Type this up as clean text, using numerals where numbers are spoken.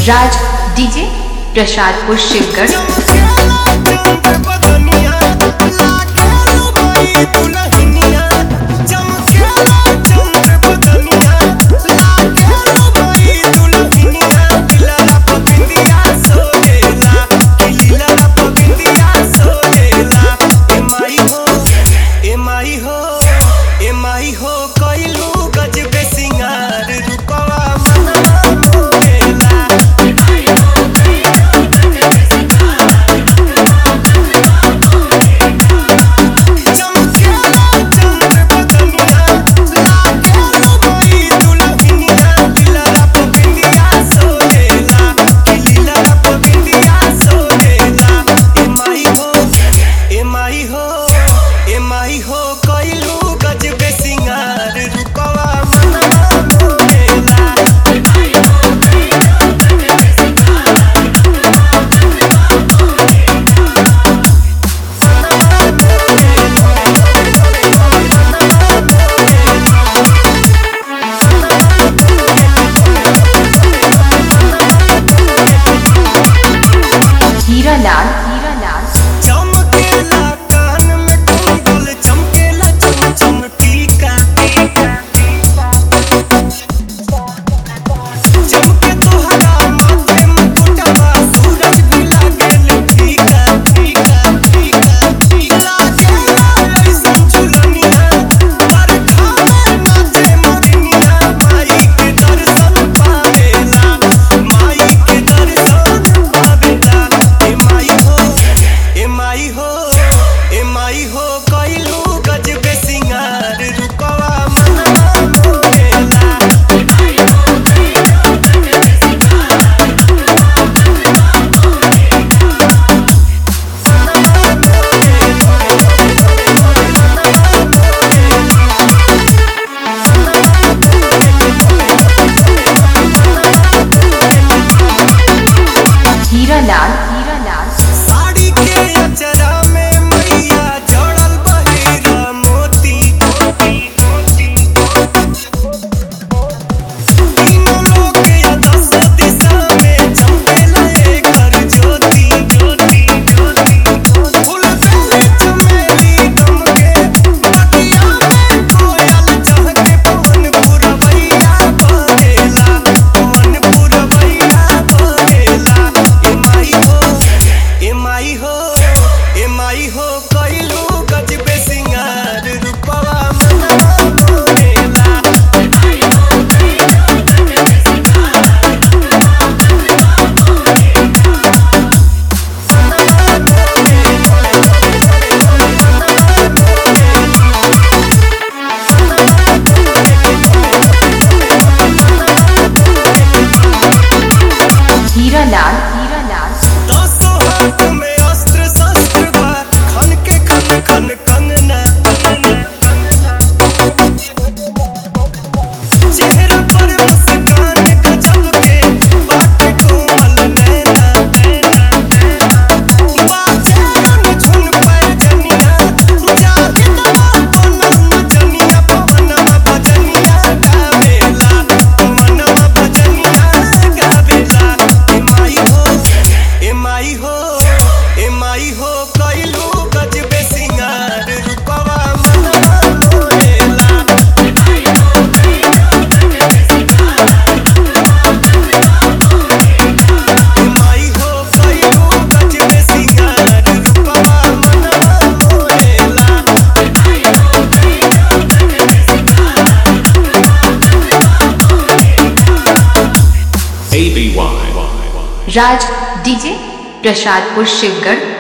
राज DJ Prasadpur Shivgarh. Sari के अचरा में मैया जड़ल बहिरा मोती, तीनों लोग के दस दिशा में चमकेला एकर ज्योति, फूल बेली चमेली दमके, बगिया में कोयल चहके, पवन पुरवैया बहेला, ए माई हो कइलू गजबे सिंगार रूपवा मनवा मोहेला। दसों हाथ में अस्त्र शस्त्र बा, खन के खन खन कंगना, चेहरा पर मुस्कान गजब के, बाट कोमल नैना, बाजे झुन पैजनिया, जाहिदवा बनल नचनिया, पवनवा भजनिया गावेला, पवनवा भजनिया गावेला। ए माई हो कइलू गजबे सिंगार रूपवा मनवा मोहेला। ए माई हो कइलू गजबे सिंगार रूपवा मनवा मोहेला। राज डीजे प्रसादपुर शिवगढ़।